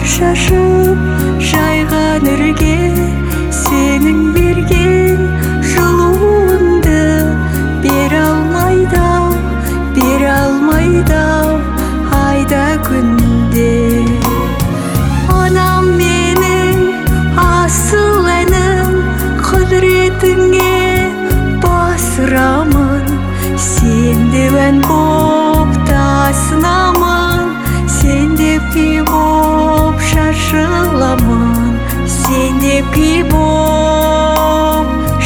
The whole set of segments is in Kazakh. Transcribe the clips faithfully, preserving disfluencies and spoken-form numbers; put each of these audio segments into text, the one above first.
Жар шашып жайған үрге сенің берген жылуыңды бере алмайды-ау, бере алмайды-ау айда күнде. Анам менің асыл әнім, құдіретіңе басырамын. Сен деп ән боп тасынамын, сен деп күй боп шашыламын, сен деп күй боп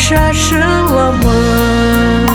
шашыламын.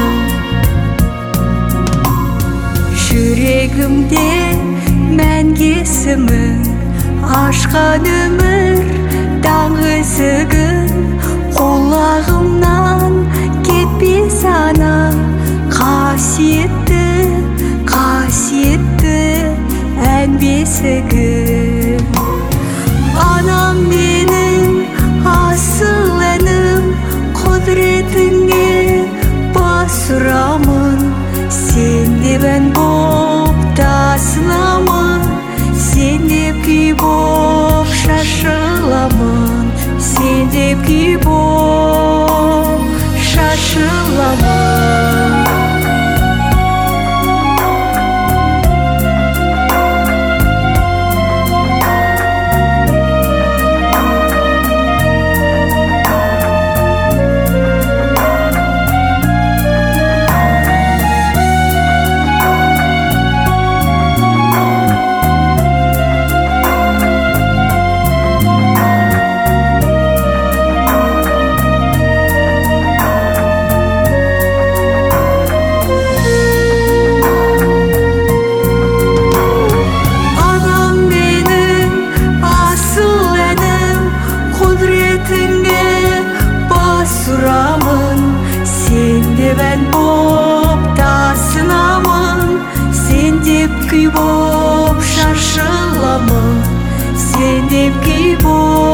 Жүрегімде мәнге сіңіп ашқан өмір таңғысығын, құлағымнан кетпес ана қасиетті, қасиетті ән бесігім. Анам менің асыл әнім, құдіретіңе бас ұрамын. Сен деп ән боп тасынамын, сен деп күй боп шашыламын, сен деп күй боп шашыламын. Сен деп ән боп тасынамын, сен деп күй боп шашыламын, сен деп күй боп